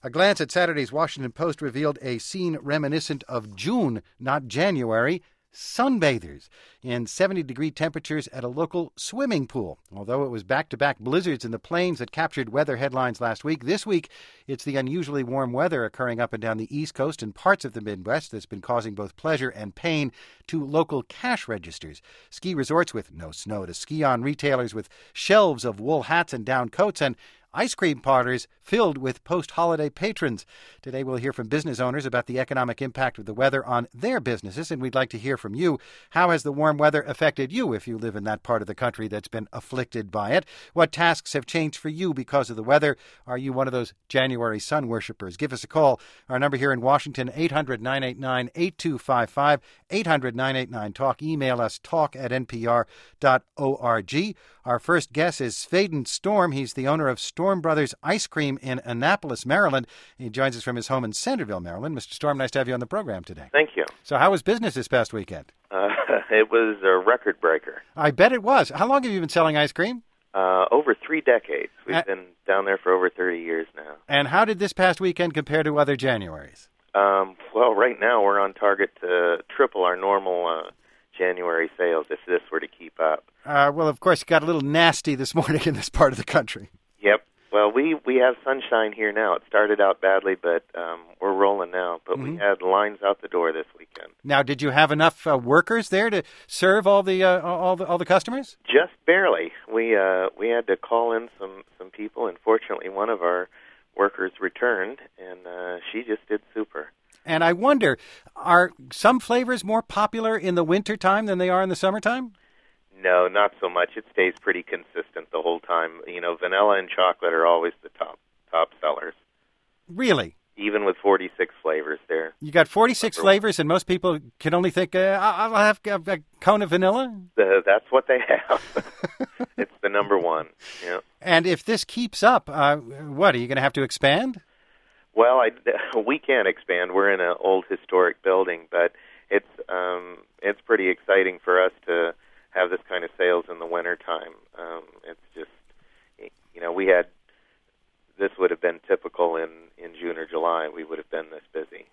A glance at Saturday's Washington Post revealed a scene reminiscent of June, not January. Sunbathers in 70-degree temperatures at a local swimming pool. Although it was back-to-back blizzards in the plains that captured weather headlines last week, this week it's the unusually warm weather occurring up and down the East Coast and parts of the Midwest that's been causing both pleasure and pain to local cash registers. Ski resorts with no snow to ski on, retailers with shelves of wool hats and down coats, and ice cream parlors filled with post-holiday patrons. Today we'll hear from business owners about the economic impact of the weather on their businesses, and we'd like to hear from you. How has the warm weather affected you if you live in that part of the country that's been afflicted by it? What tasks have changed for you because of the weather? Are you one of those January sun worshippers? Give us a call. Our number here in Washington, 800-989-8255, 800-989-TALK. Email us, talk@npr.org. Our first guest is Svaden Storm. He's the owner of Storm Brothers Ice Cream in Annapolis, Maryland. He joins us from his home in Centerville, Maryland. Mr. Storm, nice to have you on the program today. Thank you. So how was business this past weekend? It was a record breaker. I bet it was. How long have you been selling ice cream? Over 3 decades. We've been down there for over 30 years now. And how did this past weekend compare to other Januaries? Well, right now we're on target to triple our normal January sales if this were to keep up. Well, of course, it got a little nasty this morning in this part of the country. Yep. Well, we have sunshine here now. It started out badly, but we're rolling now. But we had lines out the door this weekend. Now, did you have enough workers there to serve all the customers? Just barely. We had to call in some people, and fortunately, one of our workers returned, and she just did super. And I wonder, are some flavors more popular in the wintertime than they are in the summertime? No, not so much. It stays pretty consistent the whole time. You know, vanilla and chocolate are always the top sellers. Really? Even with 46 flavors there. You got 46 flavors, and most people can only think, I'll have a cone of vanilla? That's what they have. It's the number one. Yeah. And if this keeps up, what, are you going to have to expand? Well, we can't expand. We're in an old historic building, but it's pretty exciting for us to have this kind of sales in the wintertime. It's just, you know, this would have been typical in June or July. We would have been this busy.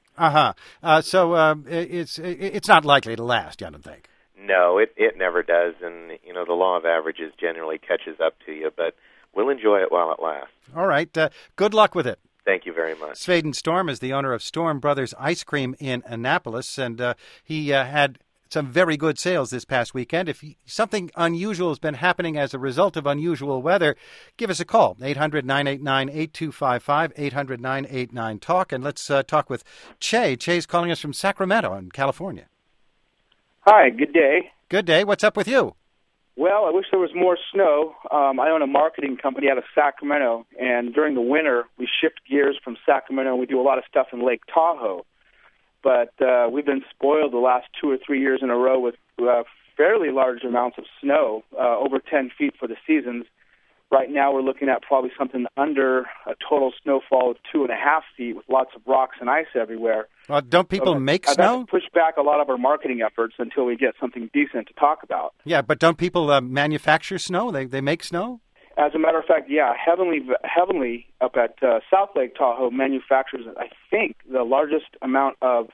So it's not likely to last, I don't think. No, it never does. And, you know, the law of averages generally catches up to you, but we'll enjoy it while it lasts. All right. Good luck with it. Thank you very much. Svaden Storm is the owner of Storm Brothers Ice Cream in Annapolis, and he had some very good sales this past weekend. If something unusual has been happening as a result of unusual weather, give us a call, 800-989-8255, 800-989-TALK, and let's talk with Che. Che's calling us from Sacramento in California. Hi, good day. Good day. What's up with you? Well, I wish there was more snow. I own a marketing company out of Sacramento, and during the winter, we shift gears from Sacramento, and we do a lot of stuff in Lake Tahoe. But we've been spoiled the last 2 or 3 years in a row with fairly large amounts of snow, over 10 feet for the seasons. Right now, we're looking at probably something under a total snowfall of 2.5 feet with lots of rocks and ice everywhere. Well, don't people make snow? I've had to push back a lot of our marketing efforts until we get something decent to talk about. Yeah, but don't people manufacture snow? They make snow? As a matter of fact, yeah, Heavenly up at South Lake Tahoe manufactures, I think, the largest amount of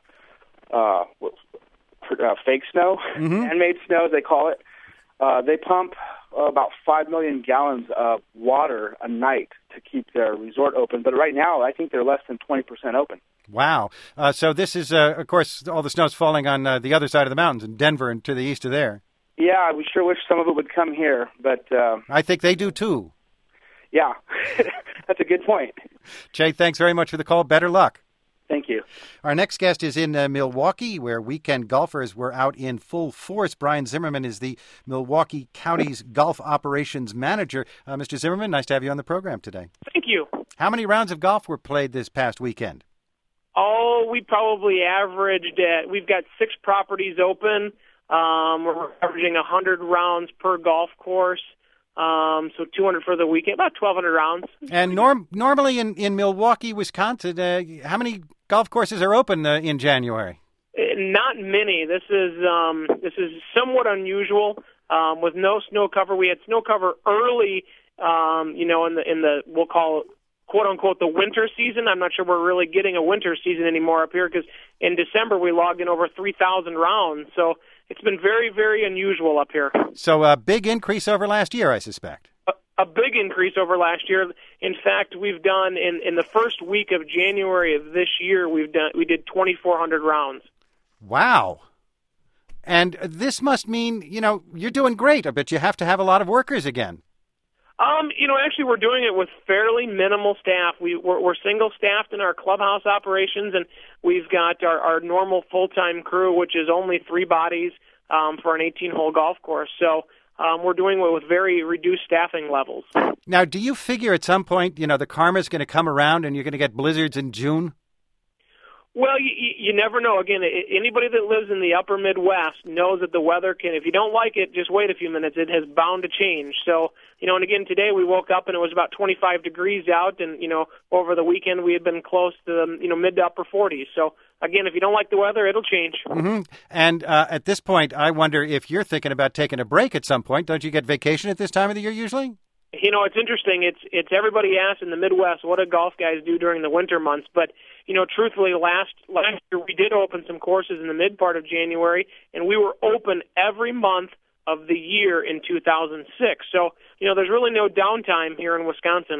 fake snow, handmade snow, as they call it. They pump about 5 million gallons of water a night to keep their resort open. But right now, I think they're less than 20% open. Wow. So this is, of course, all the snow's falling on the other side of the mountains in Denver and to the east of there. Yeah, we sure wish some of it would come here, but... I think they do, too. Yeah, that's a good point. Che, thanks very much for the call. Better luck. Thank you. Our next guest is in Milwaukee, where weekend golfers were out in full force. Brian Zimmerman is the Milwaukee County's golf operations manager. Mr. Zimmerman, nice to have you on the program today. Thank you. How many rounds of golf were played this past weekend? Oh, we probably averaged we've got 6 properties open. We're averaging 100 rounds per golf course. So 200 for the weekend, about 1,200 rounds. And normally in Milwaukee, Wisconsin, how many golf courses are open in January? Not many. This is somewhat unusual. With no snow cover, we had snow cover early. In the we'll call quote-unquote the winter season. I'm not sure we're really getting a winter season anymore up here because in December we logged in over 3,000 rounds. So it's been very, very unusual up here. So a big increase over last year, I suspect. A big increase over last year. In fact, we've done in the first week of January of this year, we did 2,400 rounds. Wow. And this must mean, you're doing great. I bet you have to have a lot of workers again. Actually, we're doing it with fairly minimal staff. We're single-staffed in our clubhouse operations, and we've got our normal full-time crew, which is only 3 bodies for an 18-hole golf course. So we're doing it with very reduced staffing levels. Now, do you figure at some point, the karma's going to come around and you're going to get blizzards in June? Well, you never know. Again, anybody that lives in the upper Midwest knows that the weather can, if you don't like it, just wait a few minutes. It has bound to change. So, and again, today we woke up and it was about 25 degrees out, and, over the weekend we had been close to the, mid to upper 40s. So, again, if you don't like the weather, it'll change. Mm-hmm. And at this point, I wonder if you're thinking about taking a break at some point. Don't you get vacation at this time of the year usually? It's interesting. It's everybody asks in the Midwest, what do golf guys do during the winter months? But, truthfully, last year we did open some courses in the mid part of January, and we were open every month of the year in 2006. So, there's really no downtime here in Wisconsin.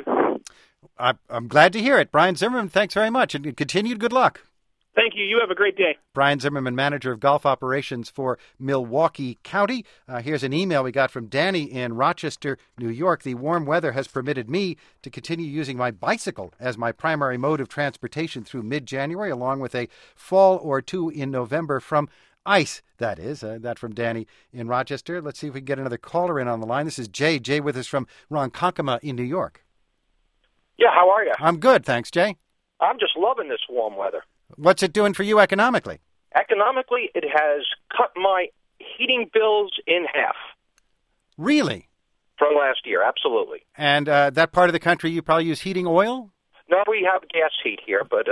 I'm glad to hear it. Brian Zimmerman, thanks very much, and continued good luck. Thank you. You have a great day. Brian Zimmerman, manager of golf operations for Milwaukee County. Here's an email we got from Danny in Rochester, New York. The warm weather has permitted me to continue using my bicycle as my primary mode of transportation through mid-January, along with a fall or two in November from ice, that is. That from Danny in Rochester. Let's see if we can get another caller in on the line. This is Jay. Jay with us from Ronkonkoma in New York. Yeah, how are you? I'm good, thanks, Jay. I'm just loving this warm weather. What's it doing for you economically? Economically, it has cut my heating bills in half. Really? From last year, absolutely. And that part of the country, you probably use heating oil? No, we have gas heat here, but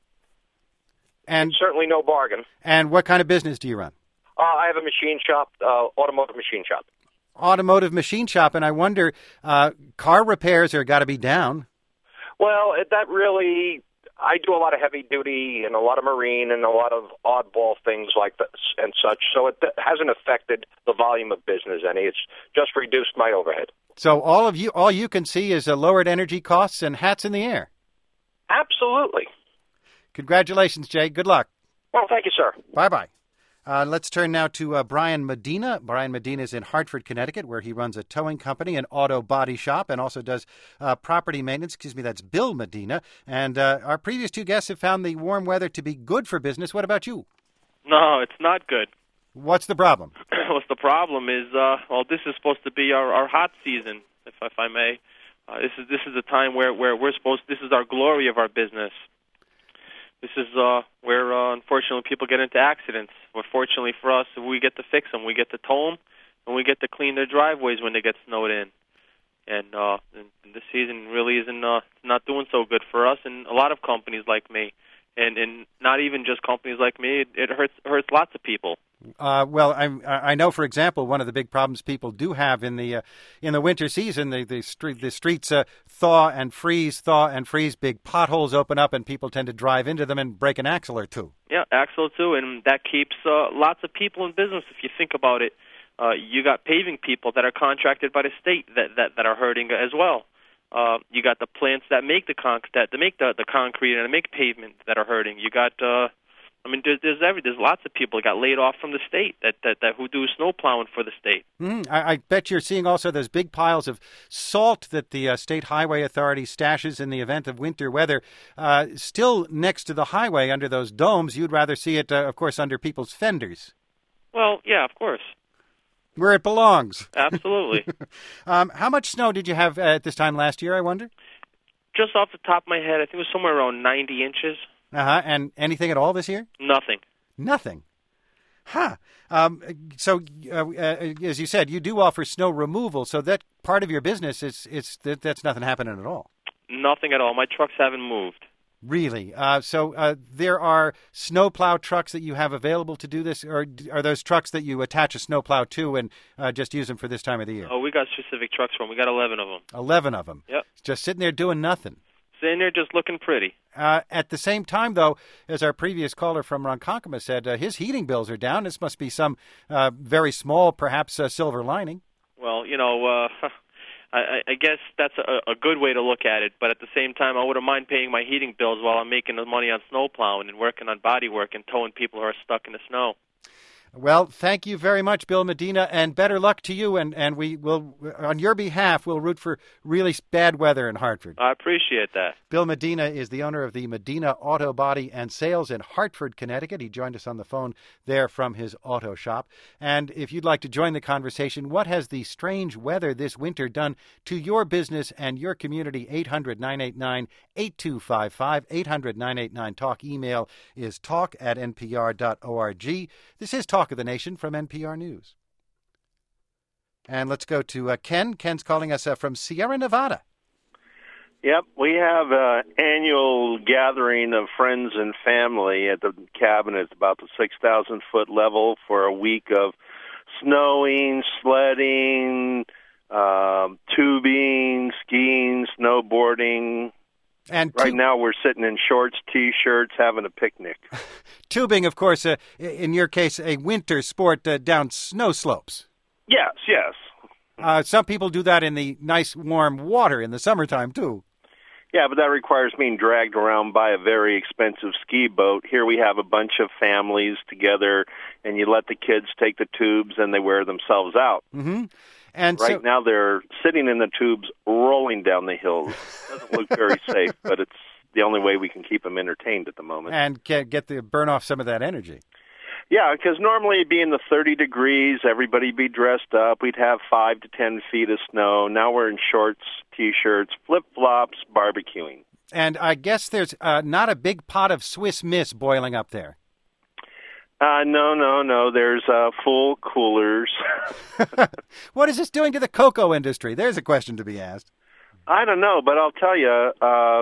and certainly no bargain. And what kind of business do you run? I have a machine shop, automotive machine shop. Automotive machine shop, and I wonder, car repairs are got to be down. Well, that really... I do a lot of heavy duty and a lot of marine and a lot of oddball things like this and such. So it hasn't affected the volume of business any. It's just reduced my overhead. So all you can see is lowered energy costs and hats in the air. Absolutely. Congratulations, Jay. Good luck. Well, thank you, sir. Bye-bye. Let's turn now to Brian Medina. Brian Medina is in Hartford, Connecticut, where he runs a towing company, an auto body shop, and also does property maintenance. That's Bill Medina. And our previous 2 guests have found the warm weather to be good for business. What about you? No, it's not good. What's the problem? What's the problem is, this is supposed to be our hot season, if I may. This is a time where this is our glory of our business. This is where, unfortunately, people get into accidents. But fortunately for us, we get to fix them. We get to tow them, and we get to clean their driveways when they get snowed in. And this season really isn't not doing so good for us and a lot of companies like me. And not even just companies like me. It hurts lots of people. Well, I know, for example, one of the big problems people do have in the winter season, the streets thaw and freeze, big potholes open up, and people tend to drive into them and break an axle or two. Yeah, axle or two, and that keeps lots of people in business. If you think about it, you got paving people that are contracted by the state that are hurting as well. You got the plants that make the concrete and make pavement that are hurting. You got there's lots of people that got laid off from the state that who do snow plowing for the state. I bet you're seeing also those big piles of salt that the State Highway Authority stashes in the event of winter weather still next to the highway under those domes. You'd rather see it, of course, under people's fenders. Well, yeah, of course. Where it belongs. Absolutely. How much snow did you have at this time last year, I wonder? Just off the top of my head, I think it was somewhere around 90 inches. And anything at all this year? Nothing. Nothing. Huh. So, as you said, you do offer snow removal, so that part of your business that's nothing happening at all. Nothing at all. My trucks haven't moved. Really? So there are snowplow trucks that you have available to do this, or are those trucks that you attach a snowplow to and just use them for this time of the year? Oh, we got specific trucks for them. We got 11 of them. 11 of them? Yep. Just sitting there doing nothing. sitting there just looking pretty. At the same time, though, as our previous caller from Ronkonkoma said, his heating bills are down. This must be some very small, perhaps, silver lining. Well, I guess that's a good way to look at it, but at the same time, I wouldn't mind paying my heating bills while I'm making the money on snow plowing and working on body work and towing people who are stuck in the snow. Well, thank you very much, Bill Medina, and better luck to you. And we will, on your behalf, we'll root for really bad weather in Hartford. I appreciate that. Bill Medina is the owner of the Medina Auto Body and Sales in Hartford, Connecticut. He joined us on the phone there from his auto shop. And if you'd like to join the conversation, what has the strange weather this winter done to your business and your community? 800-989-8255, 800-989-TALK. Email is talk@npr.org. This is Talk of the Nation from NPR News. And let's go to Ken. Ken's calling us from Sierra Nevada. Yep, we have an annual gathering of friends and family at the cabin. It's about the 6,000-foot level for a week of snowing, sledding, tubing, skiing, snowboarding. And right now we're sitting in shorts, T-shirts, having a picnic. Tubing, of course, in your case, a winter sport down snow slopes. Yes. Some people do that in the nice warm water in the summertime, too. Yeah, but that requires being dragged around by a very expensive ski boat. Here we have a bunch of families together, and you let the kids take the tubes, and they wear themselves out. Mm-hmm. And right now they're sitting in the tubes, rolling down the hills. Doesn't look very safe, but it's the only way we can keep them entertained at the moment. And burn off some of that energy. Yeah, because normally it'd be in the 30 degrees, everybody be dressed up, we'd have 5 to 10 feet of snow. Now we're in shorts, T-shirts, flip-flops, barbecuing. And I guess there's not a big pot of Swiss Miss boiling up there. No. There's full coolers. What is this doing to the cocoa industry? There's a question to be asked. I don't know, but I'll tell you,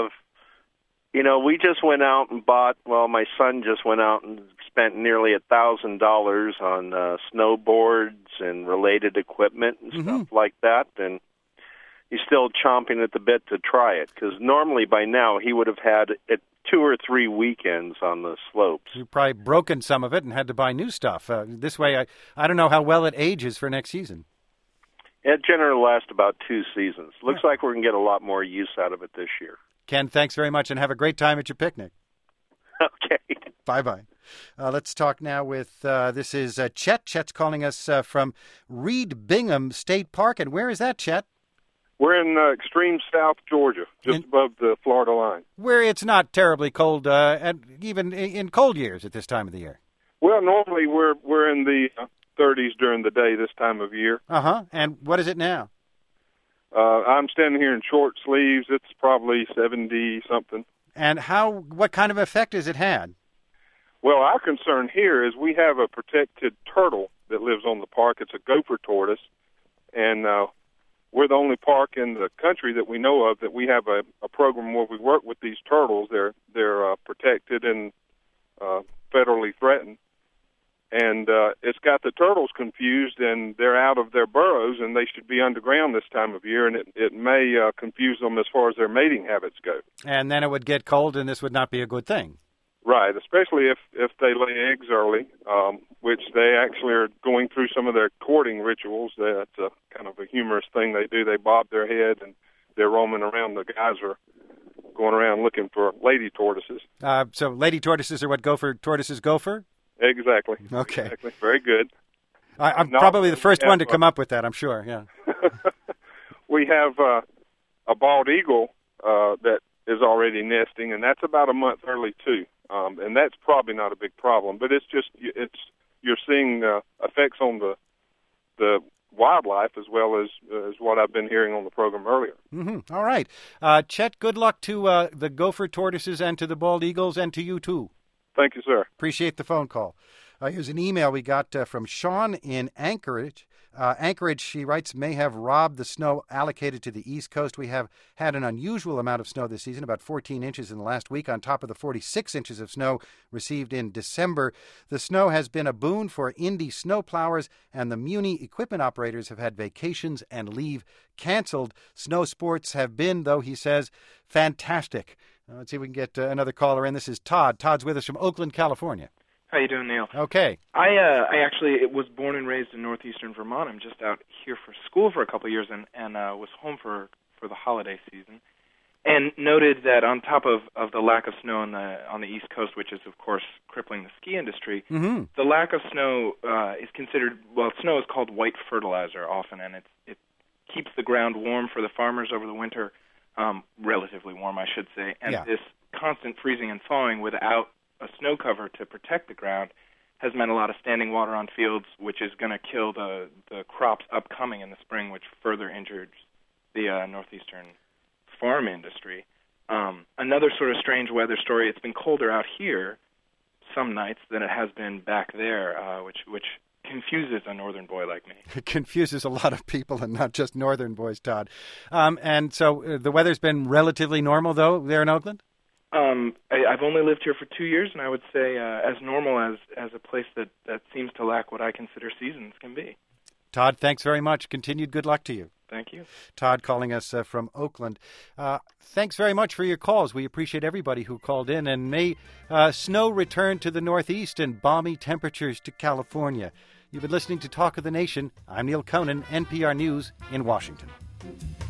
we just went out and my son just went out and spent nearly $1,000 on snowboards and related equipment and stuff like that, and he's still chomping at the bit to try it, because normally by now he would have had 2 or 3 weekends on the slopes. You've probably broken some of it and had to buy new stuff. This way, I don't know how well it ages for next season. It generally lasts about 2 seasons. Looks like we're going to get a lot more use out of it this year. Ken, thanks very much, and have a great time at your picnic. Okay. Bye-bye. Let's talk now with, this is Chet. Chet's calling us from Reed Bingham State Park. And where is that, Chet? We're in extreme South Georgia, just above the Florida line. Where it's not terribly cold, even in cold years at this time of the year. Well, normally we're in the 30s during the day this time of year. Uh-huh. And what is it now? I'm standing here in short sleeves. It's probably 70-something. And what kind of effect has it had? Well, our concern here is we have a protected turtle that lives on the park. It's a gopher tortoise, and we're the only park in the country that we know of that we have a program where we work with these turtles. They're protected and federally threatened. And it's got the turtles confused, and they're out of their burrows, and they should be underground this time of year, and it may confuse them as far as their mating habits go. And then it would get cold, and this would not be a good thing. Right, especially if they lay eggs early, which they actually are going through some of their courting rituals. That's kind of a humorous thing they do. They bob their head, and they're roaming around. The guys are going around looking for lady tortoises. So lady tortoises are what gopher tortoises go for? Exactly. Okay. Exactly. Very good. I'm probably the first one to come up with that, I'm sure, yeah. We have a bald eagle that is already nesting, and that's about a month early, too. And that's probably not a big problem, but you're seeing effects on the wildlife as well as what I've been hearing on the program earlier. Mm-hmm. All right. Chet, good luck to the gopher tortoises and to the bald eagles and to you, too. Thank you, sir. Appreciate the phone call. Here's an email we got from Sean in Anchorage. Anchorage, she writes, may have robbed the snow allocated to the East Coast. We have had an unusual amount of snow this season, about 14 inches in the last week, on top of the 46 inches of snow received in December. The snow has been a boon for Indy snowplowers, and the Muni equipment operators have had vacations and leave canceled. Snow sports have been, though, he says, fantastic. Let's see if we can get another caller in. This is Todd. Todd's with us from Oakland, California. How you doing, Neil? Okay. I actually was born and raised in northeastern Vermont. I'm just out here for school for a couple of years and was home for the holiday season, and noted that on top of the lack of snow on the East Coast, which is, of course, crippling the ski industry, the lack of snow is considered, well, snow is called white fertilizer often, and it keeps the ground warm for the farmers over the winter, relatively warm, I should say, and this constant freezing and thawing without a snow cover to protect the ground has meant a lot of standing water on fields, which is going to kill the crops upcoming in the spring, which further injures the northeastern farm industry. Another sort of strange weather story, it's been colder out here some nights than it has been back there, which confuses a northern boy like me. It confuses a lot of people, and not just northern boys, Todd. And so the weather's been relatively normal, though, there in Oakland? I've only lived here for 2 years, and I would say as normal as a place that seems to lack what I consider seasons can be. Todd, thanks very much. Continued good luck to you. Thank you. Todd calling us from Oakland. Thanks very much for your calls. We appreciate everybody who called in, and may snow return to the Northeast and balmy temperatures to California. You've been listening to Talk of the Nation. I'm Neil Conan, NPR News in Washington.